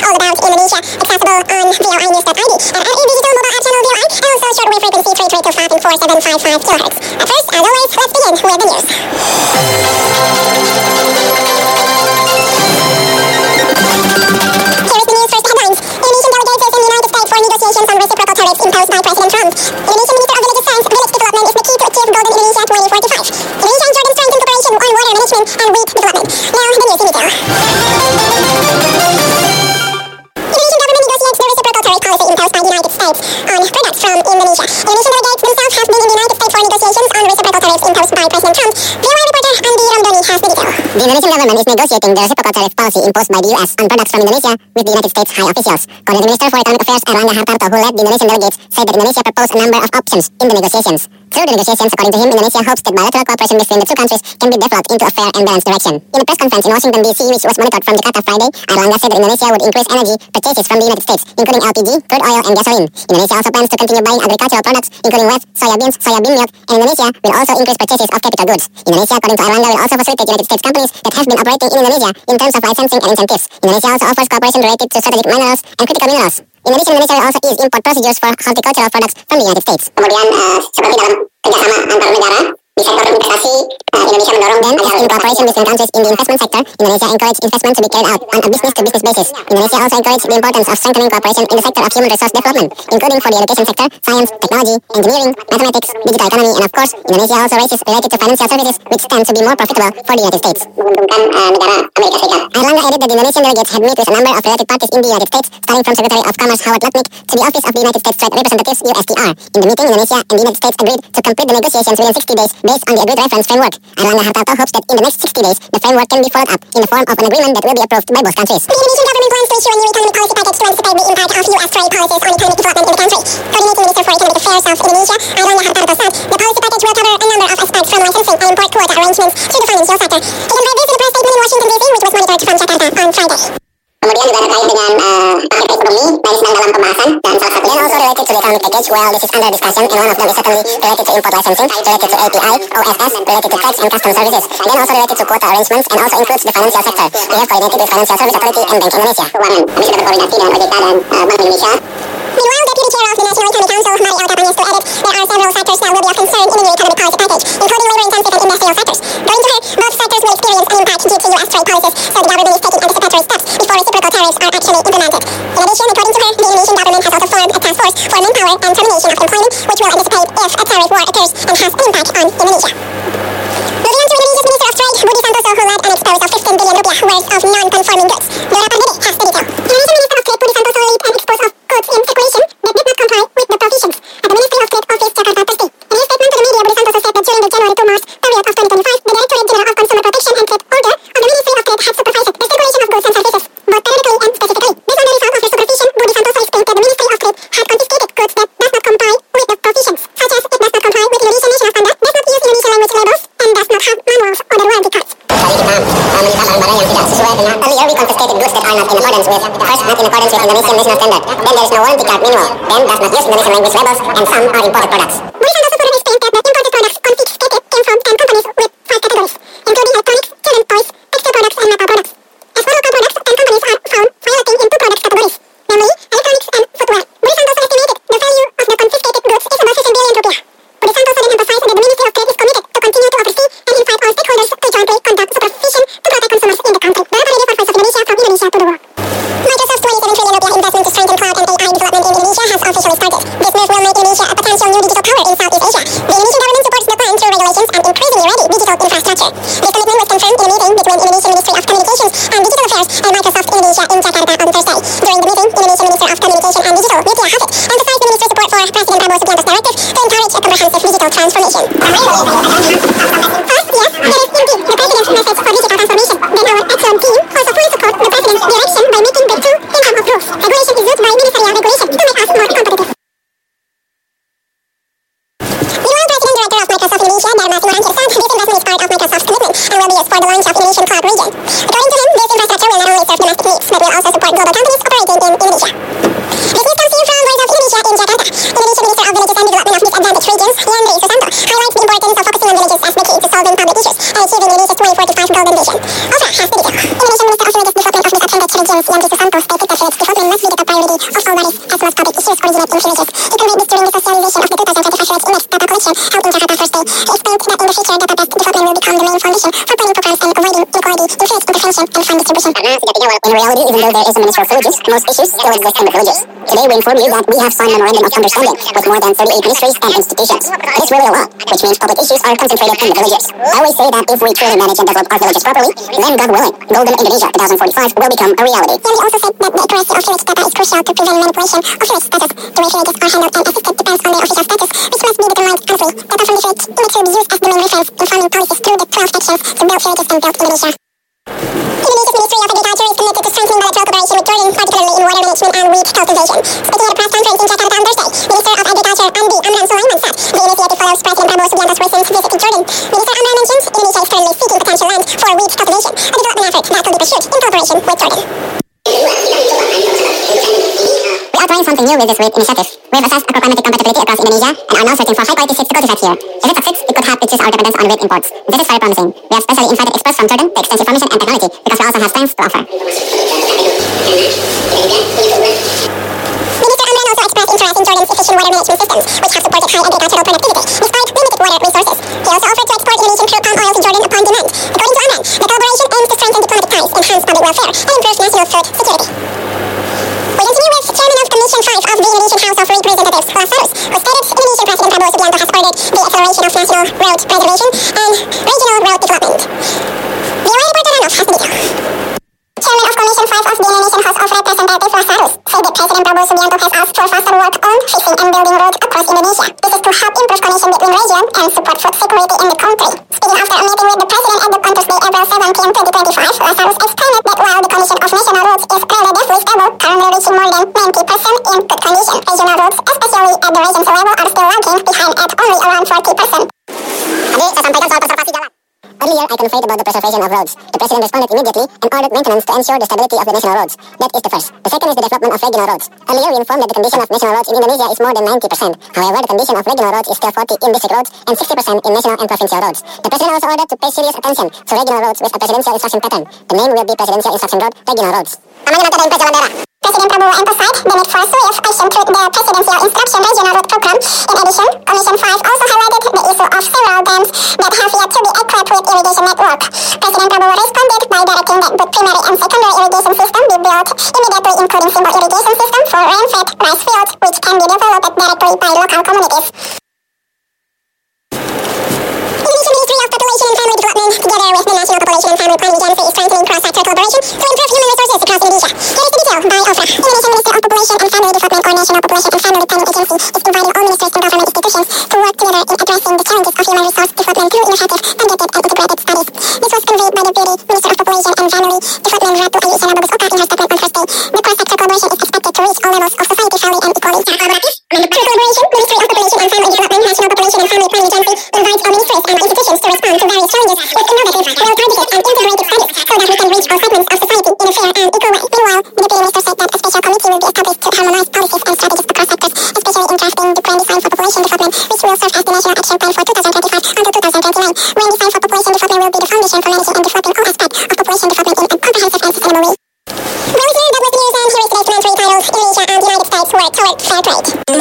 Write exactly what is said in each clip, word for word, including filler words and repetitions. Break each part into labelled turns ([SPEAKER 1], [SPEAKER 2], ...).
[SPEAKER 1] all about Indonesia, accessible on V O I news dot I D and our digital mobile app channel V O I, and also shortwave frequency three three two five and four seven five five kilohertz. At first, as always, let's begin with the news. Here is the news first headlines. Indonesian delegates in the United States for negotiations on reciprocal tariffs imposed by President Trump. Indonesian Minister of Villages says village development is the key to achieve Golden Indonesia twenty forty-five. Indonesia and Jordan strengthen cooperation on water management and wheat development. Now, the news in detail. Indonesian government negotiates the reciprocal tariff policy imposed by the United States on products from Indonesia. Indonesian delegates themselves have been in the United States for negotiations on reciprocal tariffs imposed by President Trump. V O I reporter Andi Ramdhani has the detail.
[SPEAKER 2] The Indonesian government is negotiating the reciprocal tariff policy imposed by the U S on products from Indonesia with the United States high officials. Coordinating Minister for Economic Affairs Erlangga Hartarto, who led the Indonesian delegates, said that Indonesia proposed a number of options in the negotiations. Through the negotiations, according to him, Indonesia hopes that bilateral cooperation between the two countries can be developed into a fair and balanced direction. In a press conference in Washington, D C, which was monitored from Jakarta Friday, Erlangga said that Indonesia would increase energy purchases from the United States, including L P G, crude oil, and gasoline. Indonesia also plans to continue buying agricultural products, including wheat, soya beans, soya bean milk, and Indonesia will also increase purchases of capital goods. Indonesia, according to Erlangga, will also facilitate United States companies that have been operating in Indonesia in terms of licensing and incentives. Indonesia also offers cooperation related to strategic minerals and critical minerals. In addition, Indonesia will also ease import procedures for horticultural products from the United States.
[SPEAKER 3] Kemudian uh, seperti dalam kerjasama antar negara di sektor investasi, uh, Indonesia mendorong
[SPEAKER 2] Then, as in cooperation between countries in the investment sector, Indonesia encouraged investment to be carried out on a business-to-business basis. Indonesia also encouraged the importance of strengthening cooperation in the sector of human resource development, including for the education sector, science, technology, engineering, mathematics, digital economy, and of course, Indonesia also raises related to financial services, which stand to be more profitable for the United States.
[SPEAKER 3] menguntungkan uh, negara Amerika Serikat.
[SPEAKER 2] Erlangga added that the Indonesian delegates had met with a number of related parties in the United States, starting from Secretary of Commerce Howard Lutnick to the Office of the United States Trade Representatives U S T R. In the meeting, Indonesia and the United States agreed to complete the negotiations within sixty days based on the agreed reference framework. Erlangga Hartarto hopes that in the next sixty days, the framework can be followed up in the form of an agreement that will be approved by both countries.
[SPEAKER 1] The Indonesian government plans to issue a new economic policy package to anticipate the impact of U S trade policies on economic development in the country. Coordinating Minister for Economic Affairs of Indonesia, Erlangga Hartarto said the policy package will cover a number of aspects from licensing and import quota arrangements to the financial sector. He conveyed this in a press statement in Washington, D C, which was monitored from Jakarta on Friday.
[SPEAKER 3] Kemudian juga terkait dengan uh, paket ekonomi, dan sedang dalam pembahasan, dan salah satunya
[SPEAKER 2] Then also related to the economic package, well, this is under discussion, and one of them is certainly related to import licensing, related to A P I, O S S, related to tax and custom services, then also related to quota arrangements, and also includes the financial sector. We have coordinated with Financial Service Authority and Bank Indonesia.
[SPEAKER 3] keuangan. Kami sudah berkoordinasi dengan O J K dan uh, Bank Indonesia.
[SPEAKER 1] Meanwhile, Deputy Chair of the National Economic Council, Mario Tapanestu, added there are several sectors that will be of concern in the new economic policy package, including labor-intensive and industrial sectors. According to her, both sectors will experience an impact due to U S trade policies, so the government is taking anticipatory steps before reciprocal tariffs are actually implemented. In addition, according to her, the Indonesian government has also formed a task force for manpower and termination of employment, which will anticipate if a tariff war occurs and has an impact on Indonesia. Moving on to Indonesia's Minister of Trade, Budi Santoso, who led an expose of fifteen billion rupiah worth of non-conforming goods. Dora Pardede has the detail. Indonesian Minister of Trade, Budi Santoso, led an expose of goods in circulation that did not comply with the provisions at the Ministry of Trade Office, Jakarta, Thursday. In his statement to the media, Budi Santoso said that during the January to March period of twenty twenty-five, the Directorate General of Consumer Protection and Trade Order of the Ministry of Trade had supervised the circulation of goods and services, both periodically and specifically. Based on the result of the supervision, Budi Santoso explained that the Ministry of Trade had confiscated goods that does not comply with the provisions, such as it does not comply with Indonesian national standard, does not use Indonesian language labels, and does not have manuals or the warranty cards.
[SPEAKER 2] Tadi kita uh, menyita barang-barang yang tidak sesuai dengan earlier we confiscated goods that are not in accordance with first not in accordance with Indonesian national standard, then there is no warranty card manual, then does not use Indonesian language labels, and some are imported products.
[SPEAKER 1] Budi Santoso further explained that the imported products confiscated came from ten companies with five categories, including electronics, children's toys, textile products, and metal products. As for local products, ten companies are found violating in two product categories, namely electronics and footwear. Budi Santoso estimated the value of the confiscated goods is about fifteen billion rupiah. Budi Santoso then emphasized that the Ministry of Trade is committed to continue to oversee and invite all stakeholders to jointly conduct supervision to protect consumers in the country. Dora Pardede for Voice of Indonesia, from Indonesia to the world. Microsoft's twenty-seven trillion rupiah investment to strengthen cloud and A I development in Indonesia has officially started. This move will make Indonesia a potential new digital power in Southeast Asia. The Indonesian government supports the plan through regulations and increasingly ready digital infrastructure. This commitment was confirmed in a meeting between Indonesian Ministry of Communications and Digital Affairs and Microsoft Indonesia in Jakarta on Thursday. During the meeting, Indonesian Minister of Communication and Digital, Mutia Hafid, emphasized the minister's support for President Prabowo Subianto's directive to encourage a comprehensive digital transformation. First, yes, there is indeed the President's message for digital transformation. Then our excellent team also fully support the President's direction by making breakthrough in terms of rules. Regulation is used by ministerial regulation to make us more competitive. Meanwhile, President Director of Microsoft Indonesia, Dharma Simanjuntak, said this investment is part of Microsoft's commitment and will be used for the launch of Indonesian cloud region. According to him, this infrastructure will not only serve domestic needs, but will also support global companies operating in Indonesia. This news comes to you from Voice of Indonesia in Jakarta. Indonesian Minister of Villages and Development of Disadvantaged Regions, Yandri Susanto, highlights the importance of focusing on villages as the key to solving public issues and achieving Indonesia's twenty forty-five Golden Vision. Ofra has the detail. Indonesian Minister of Villages Development of Disadvantaged Regions, Yandri Susanto, stated that village public issues originate in villages. He conveyed this during the socialization of the two thousand twenty-five World Image Data Collection held in Jakarta First Day. He explained that in the future, data-based development will become the main foundation for planning programs and avoiding inequality, influence intervention, and fund distribution.
[SPEAKER 2] Karena sejatinya walaupun in reality, even though there is a ministry of villages, most issues still exist in the villages. Today we inform you that we have signed memorandum of understanding with more than thirty-eight ministries and institutions. It is really a lot, which means public issues are concentrated in the villages. I always say that if we truly manage and develop our villages properly, then God willing, Golden Indonesia twenty forty-five will become a reality.
[SPEAKER 1] Yeah, we also said that the accuracy of village data is crucial to prevent manipulation of village status. The way villages are handled and assisted depends on their official status, which must be determined honestly. Data from the village image will be used as the main reference in farming policies through the twelve actions to build villages and build Indonesia. Indonesia's Ministry of Agriculture is committed to strengthening bilateral cooperation with Jordan, particularly in water management and wheat cultivation. Speaking at a press conference in Jakarta on Thursday, Minister of Agriculture Andi Amran Sulaiman said the initiative follows President Prabowo Subianto's recent visit to Jordan. Minister Amran mentioned Indonesia is currently seeking potential land for wheat cultivation, a development effort that could be pursued in cooperation with Jordan.
[SPEAKER 2] We are trying something new with this wheat initiative. We have assessed agroclimatic compatibility across Indonesia and are now searching for high-quality seeds to cultivate here. If it succeeds, it could help reduce our dependence on wheat imports. This is very promising. We have specially invited experts from Jordan to exchange information and technology because we also have strengths to offer.
[SPEAKER 1] Minister Amran also expressed interest in Jordan's efficient water management systems, which have supported high agricultural productivity despite limited water resources. He also offered to export Indonesian crude palm oil to Jordan upon demand. According to Amran, the collaboration aims to strengthen diplomatic ties, enhance public welfare, and improve national food security. We continue with Chairman of Commission five of the Indonesian House of Representatives, Lazarus, who stated Indonesian President Prabowo Subianto has ordered the acceleration of national road preservation and regional road development. The Royal Reporter Ranoff has the detail. Chairman of Commission five of the Indonesian House of Representatives, Lazarus, said that President Prabowo Subianto has asked for faster work on fixing and building roads across Indonesia. This is to help improve connection between regions and support food security in the country. Speaking after a meeting with the President at the on Thursday, April seventh, twenty twenty-five, Lazarus explained that while the condition of national roads is relatively stable, currently reaching more than ninety percent in good condition, regional roads, especially at the regional level, are still lagging behind at only around forty percent.
[SPEAKER 2] Tadi saya sampaikan soal konservasi jalan. Earlier, I conveyed about the preservation of roads. The President responded immediately and ordered maintenance to ensure the stability of the national roads. That is the first. The second is the development of regional roads. Earlier, we informed that the condition of national roads in Indonesia is more than ninety percent. However, the condition of regional roads is still forty in district roads and sixty percent in national and provincial roads. The President also ordered to pay serious attention to regional roads with a presidential instruction pattern. The name will be Presidential Instruction Road Regional Roads. Namanya nanti dari Jalan Daerah.
[SPEAKER 1] President Prabowo emphasized the need for swift action through the Presidential Instruction Regional Road Program. In addition, Commission five also highlighted the issue of several dams that have yet to be equipped with irrigation network. President Prabowo responded by directing that both primary and secondary irrigation system be built immediately, including simple irrigation system for rain-fed rice fields, which can be developed directly by local communities. Indonesian Ministry of Population and Family Development, together with the National Population and Family Planning Agency, is strengthening cross-sector collaboration to improve human resources across Indonesia. Here is the detail by Ofra. Indonesian Minister of Population and Family Development, or National Population and Family Planning Agency, is inviting all ministries and government institutions to work together in addressing the challenges of human resource development through innovative, targeted, and integrated studies. This was conveyed by Deputy Minister of Population and Family Development, Ratu Ayu Isyana Bagus Oka, in her statement on Thursday. The cross-sector collaboration is expected to reach all levels of society fairly and equally. Through collaboration, Ministry of Population and Family Development, National Population and Family Planning Agency invites all ministries and institutions to respond to various challenges with innovative, well-targeted, and integrated studies so that we can reach all segments of society in a fair and equal way. Meanwhile, the Deputy Minister said that a special committee will be established to harmonize policies and strategies across sectors, especially in drafting the Grand Design for Population Development, which will serve as the National Action Plan for twenty twenty-five until twenty twenty-nine. Grand Design for Population Development will be the foundation for managing and developing all aspects of population development in a comprehensive and sustainable way. Well, here, that was the news, and here is today's commentary titled Indonesia and the United States Work Toward Fair Trade.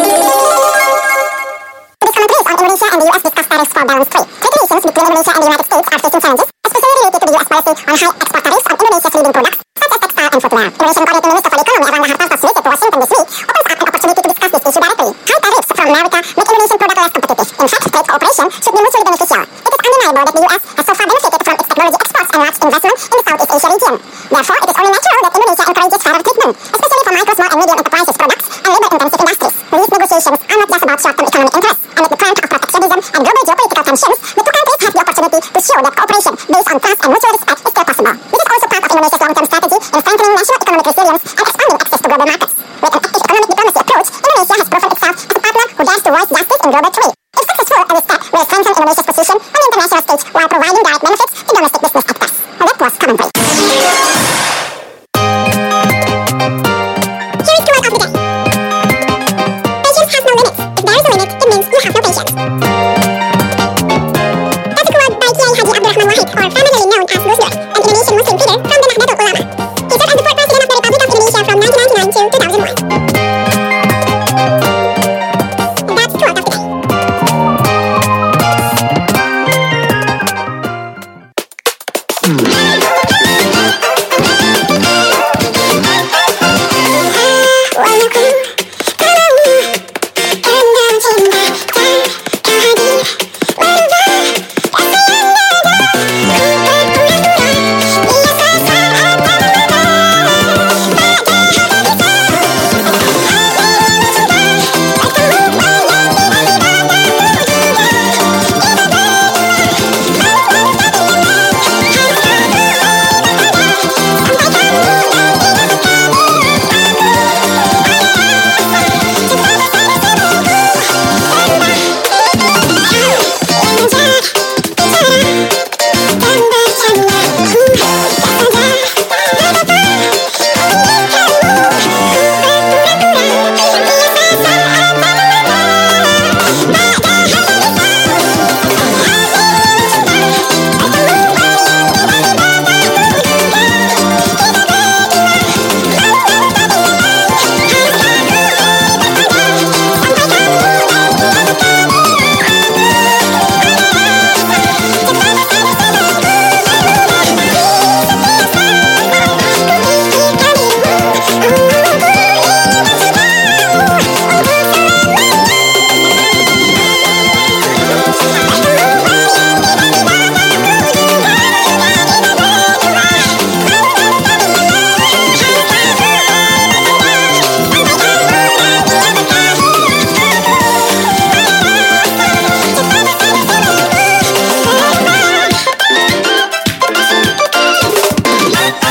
[SPEAKER 1] Today's commentaries on Indonesia and the U S discuss tariffs for balance trade. Trade relations between Indonesia and the United States are facing challenges, especially related to the U S policy on high export tariffs on Indonesia's leading products, such as textile and footwear. Indonesian Coordinating Minister for the Economy, Erlangga Hartarto, visited to Washington this week, opens up an opportunity to discuss this issue directly. High tariffs from America make Indonesian product less competitive. In fact, trade cooperation should be mutually beneficial. It is undeniable that the U S has so far benefited from its technology exports and large investment in the Southeast Asia region. Therefore, it is only natural that Indonesia encourages fairer treatment, especially for micro, small, and medium enterprises products and labor-intensive industries. These negotiations are not just about short-term economic interests. Amid the current of protectionism and global geopolitical tensions, the two countries have the opportunity to show that cooperation based on trust and mutual respect is still possible. This is also part of Indonesia's long-term strategy in strengthening national economic resilience and expanding access to global markets. With an active economic diplomacy approach, Indonesia has proven itself as a partner who dares to voice justice in global trade. If successful, every step will strengthen Indonesia's position on the international stage while providing direct benefits to domestic business actors. That was commonplace. Here is the word of the day. Patience has no limits. If there is a limit, it means you have no patience. That's a quote by Kiai Haji Abdurrahman Wahid, or formerly known as Gus Dur.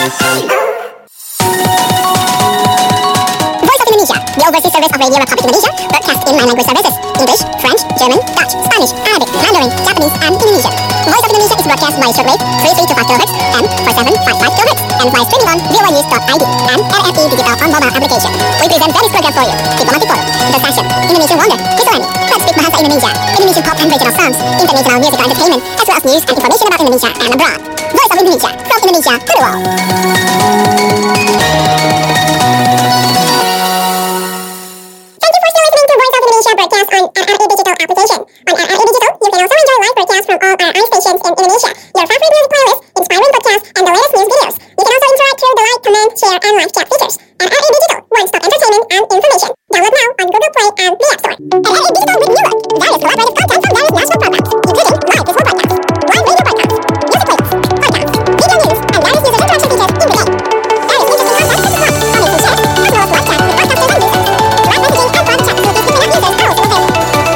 [SPEAKER 2] The overseas service of Radio Republic Indonesia broadcasts in nine language services: English, French, German, Dutch, Spanish, Arabic, Mandarin, Japanese, and Indonesian. Voice of Indonesia is broadcast by shortwave three three two five kilohertz and four seven five five kilohertz, and by streaming on v o news dot i d and R F I Digital on mobile application. We present various programs for you: Diplomatic Forum, The Session, Indonesian Wonder, Kisarani, Let's Speak Bahasa Indonesia, Indonesian pop and regional songs, international musical entertainment, as well as news and information about Indonesia and abroad. Voice of Indonesia, from Indonesia to the world.
[SPEAKER 1] Broadcast on R R I Digital application. On R R I Digital, you can also enjoy live broadcasts from all R R I stations in Indonesia, your favorite music playlist, inspiring podcasts, and the latest news videos. You can also interact through the like, comment, share, and live chat features. R R I Digital, one-stop entertainment and information. Download now on Google Play and the App Store. R R I Digital with new look. Various collaborative content from various national programs, including live visual podcasts, live radio podcasts, music playlists, podcasts, video news, and various user interaction features in the game. Various interesting content such as blogs, comments, and shares, as well as live chat with podcasters and users. Live messaging and phone chat facilities between app users are also available.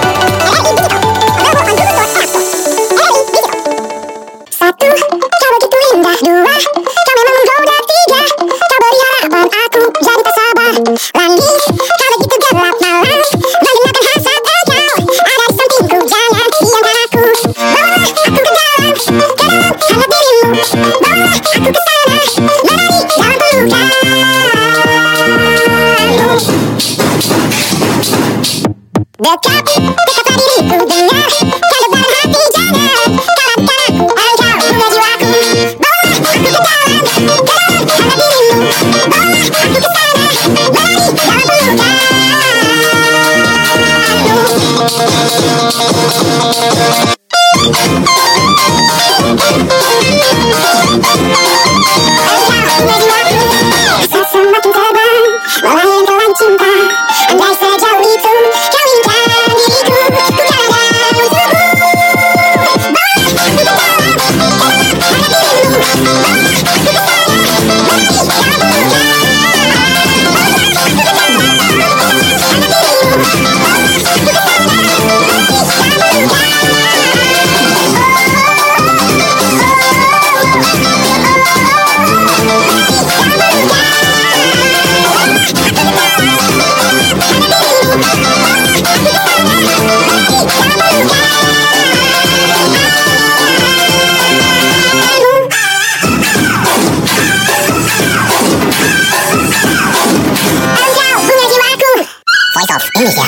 [SPEAKER 2] Satu, kau begitu indah. Dua, kau memang menggoda. Tiga, kau beri harapan aku jadi tak sabar. Lagi, kau begitu gelap malam, mengenakan hasrat engkau ada di sampingku. Jangan biarkan aku, bawalah aku ke dalam, ke dalam hangat dirimu. Bawalah aku ke sana, menari dalam pelukan. Dekat, dekatlah diriku, dengar kedebaran hati. Jangan kalahkan aku, engkau bunga jiwaku. Bawalah aku ke dalam, ke dalam hangat dirimu. Bawalah aku ke sana, menari dalam pelukan. Engkau bunga jiwaku, asa semakin terbang, melayang kelan cinta. Andai sejauh itu kau inginkan diriku, ku kan ada untukmu. Bawalah aku ke dalam, ke dalam hangat dirimu. Bawalah aku ke sana, menari dalam pelukan. Bawalah aku ke dalam, ke dalam hangat dirimu. Bawalah aku ke sana, menari dalam pelukan. Voice of Indonesia.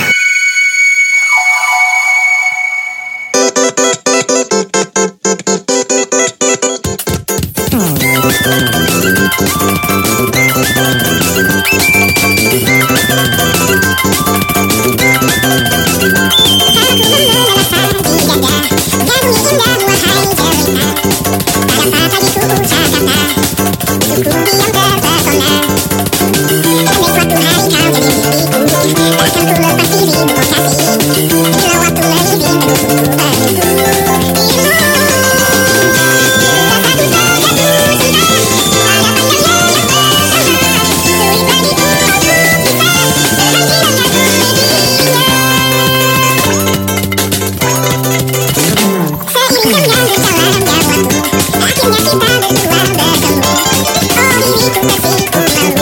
[SPEAKER 2] Akhirnya kita berdua bertemu. Oh diriku tersipu lalu.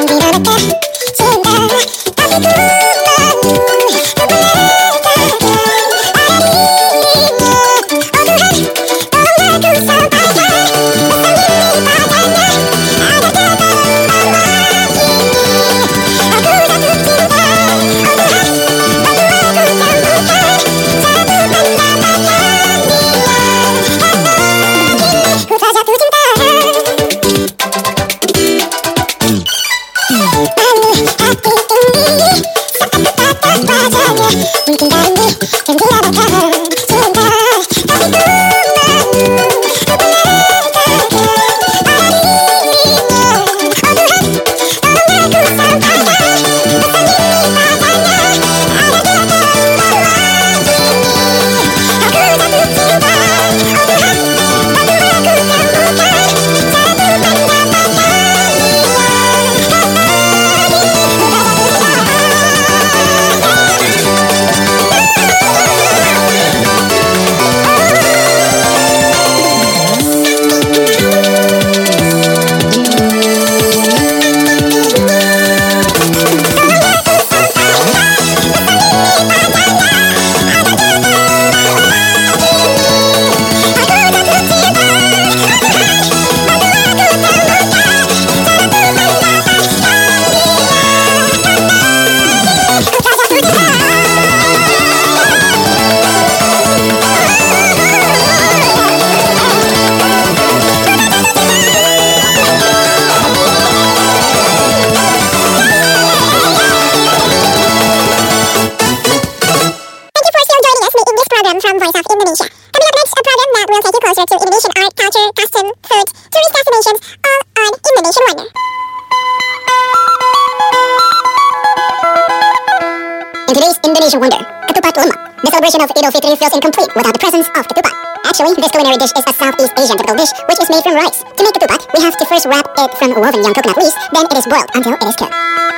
[SPEAKER 2] Indonesian wonder, Ketupat Lemak. The celebration of Idul Fitri feels incomplete without the presence of ketupat. Actually, this culinary dish is a Southeast Asian typical dish which is made from rice. To make ketupat, we have to first wrap it from woven young coconut leaves, then it is boiled until it is cooked.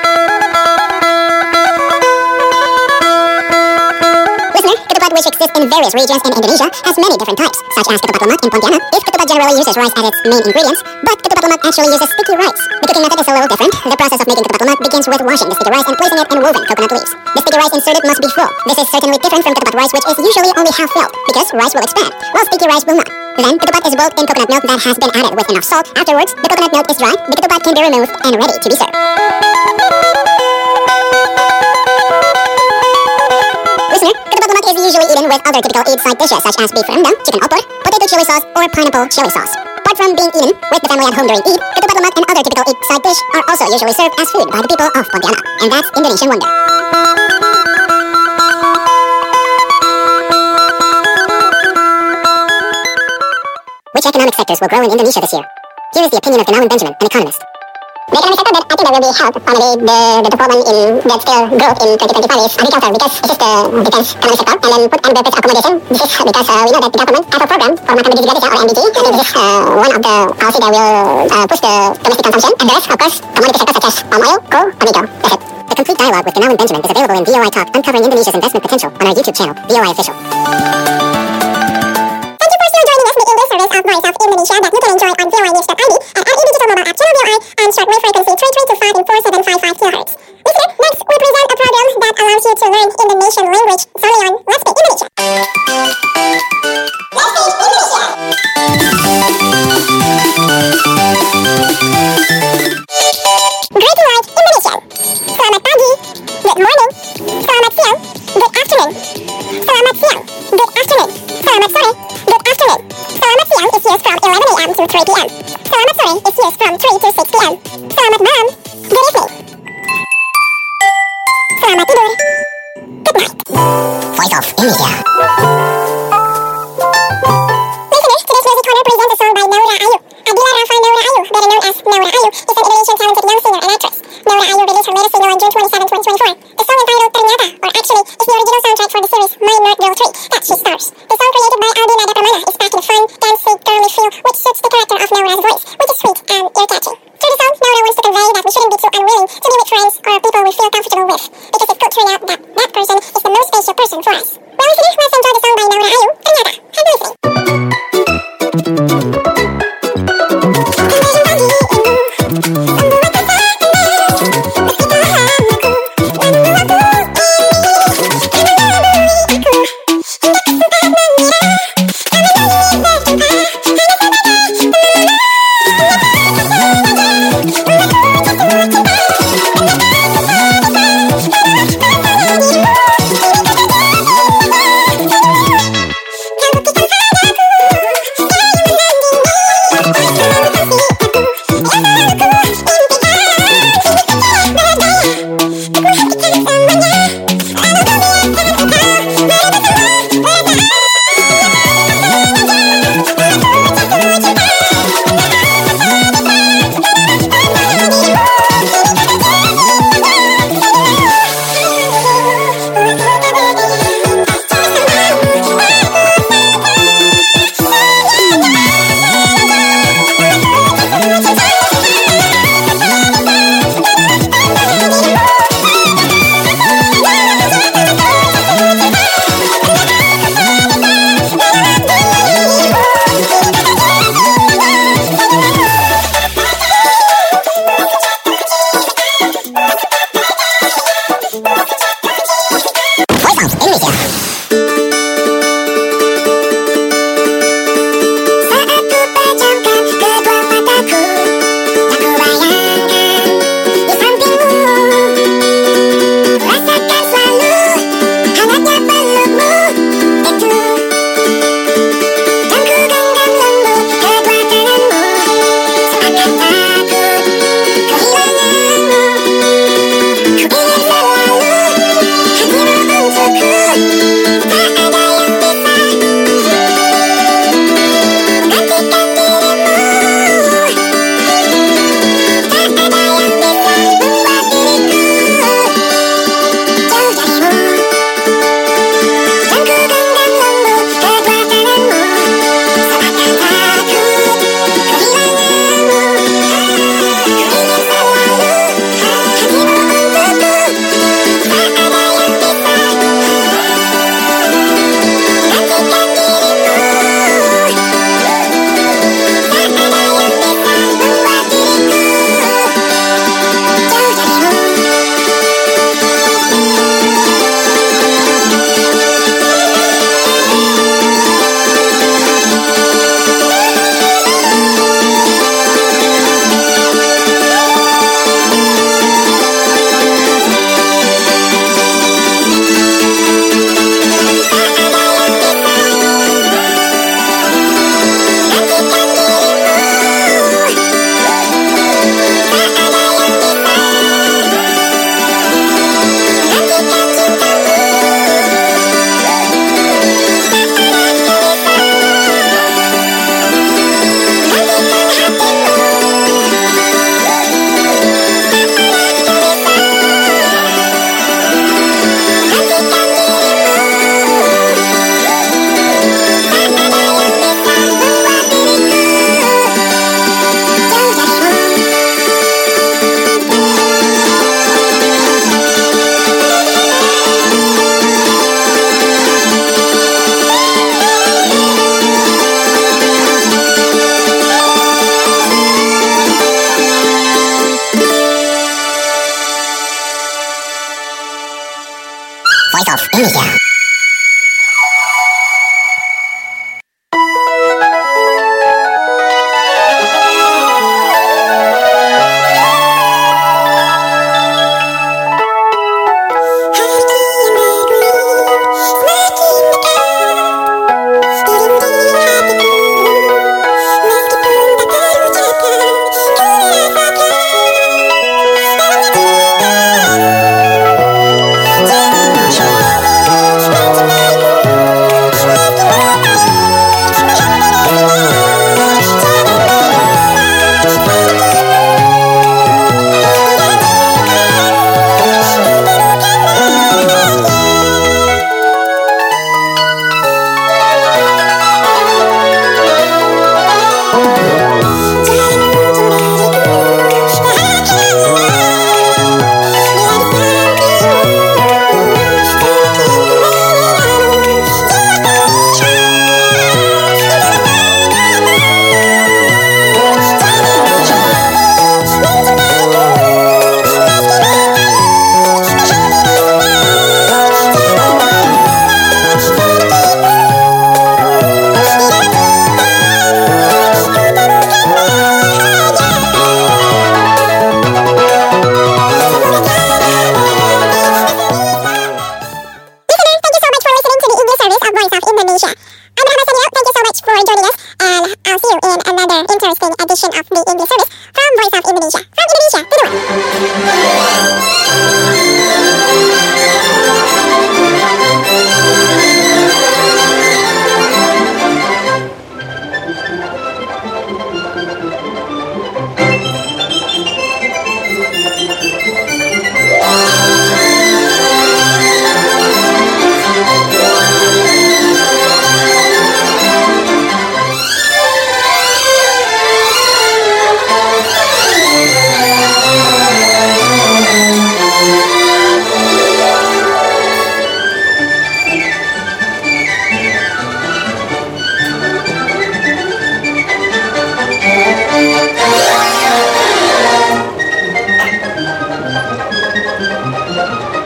[SPEAKER 2] Listener, ketupat, which exists in various regions in Indonesia, has many different types, such as ketupat lemak in Pontianak. If ketupat generally uses rice as its main ingredients, but ketupat lemak actually uses sticky rice. The cooking method is a little different. The process of making ketupat lemak begins with washing the sticky rice and placing it in woven coconut leaves. The sticky rice inserted must be full. This is certainly different from ketupat rice, which is usually only half filled, because rice will expand, while sticky rice will not. Then, ketupat is boiled in coconut milk that has been added with enough salt. Afterwards, the coconut milk is dry, the ketupat can be removed and ready to be served. Listener, ketupat lemak is usually eaten with other typical Eid side dishes such as beef rendang, chicken opor, potato chili sauce, or pineapple chili sauce. Apart from being eaten with the family at home during Eid, ketupat lemak and other typical Eid side dish are also usually served as food by the people of Pontianak, and that's Indonesian wonder. Which economic sectors will grow in Indonesia this year? Here is the opinion of Gunawan Benjamin, an economist.
[SPEAKER 3] The economic sector that I think that will be helped probably the, the development in that still growth in twenty twenty-five is agriculture, because it's just the defense economic sector, and then food and beverage accommodation. This is because uh, we know that the government has a program for Makan Berdiri Gratis, or M B G. I think this is uh, one of the policy that will uh, push the domestic consumption, and the rest, of course, commodity sectors such as palm oil, coal, tomato. That's it.
[SPEAKER 2] The complete dialogue with Gunawan Benjamin is available in V O I Talk, Uncovering Indonesia's Investment Potential, on our YouTube channel, V O I Official.
[SPEAKER 1] Service of Voice of Indonesia that you can enjoy on V O I news dot I D and at e digital mobile app channel V O I on shortwave frequency three three two five and four seven five five kilohertz. Listener, next we present a program that allows you to learn Indonesian language solely on Let's Speak Indonesia. Let's Speak Indonesia. Greeting like Indonesian. Selamat pagi, good morning, selamat siang, good afternoon. Selamat siang, good afternoon. Selamat sore, good afternoon. Selamat siang is used from eleven a m to three p m Selamat sore is used from three to six p m Selamat malam, good evening. Selamat tidur, good night.
[SPEAKER 2] Voice of Indonesia.
[SPEAKER 1] Listeners, today's music corner presents a song by Naura Ayu. Adila Rafa Naura Ayu, better known as Naura Ayu, is an Indonesian talented young singer and actress. Naura Ayu released her latest single on June twenty-seventh, twenty twenty-four. The song entitled Ternyata, or actually, is the original soundtrack for the series My Nerd Girl three that she stars. The song created by Aldi Nada Pramana is packed in a fun, dancey, girly feel which suits the character of Naura's voice, which is sweet and ear-catching. Through the song, Naura wants to convey that we shouldn't be too unwilling to be with friends or people we feel comfortable with, because it could turn out that that person is the most special person for us. Well, listeners, let's enjoy the song by Naura Ayu, Ternyata. Happy listening. Indonesian pagi,
[SPEAKER 2] Voice of Indonesia.
[SPEAKER 1] Interesting edition of the English service from Voice of Indonesia. From Indonesia to the
[SPEAKER 3] Thank you.